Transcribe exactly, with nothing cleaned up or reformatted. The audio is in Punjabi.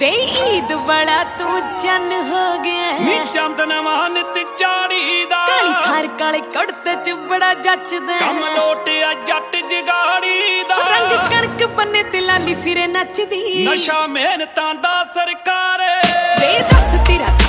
ਵੇ ਈਦ ਵਾਲਾ ਤੂੰ ਚੰਨ ਹੋ ਗਿਆ ਨੀ ਚੰਦ ਨਵਾਂ ਨਿਤ ਚਾੜੀ ਦਾ ਕਾਲੀ ਖਾਰ ਕਾਲੇ ਕੁੜਤੇ ਚ ਬੜਾ ਜੱਚਦਾ ਕੰਮ ਲੋਟਿਆ ਜੱਟ ਜਗਾੜੀ ਦਾ ਰੰਗ ਕਣਕ ਪੰਨੇ ਤੇ ਲਾਲੀ ਫਿਰੇ ਨੱਚਦੀ ਨਸ਼ਾ ਮਿਹਨਤਾਂ ਦਾ ਸਰਕਾਰ ਵੇ ਦੱਸ ਤੇਰਾ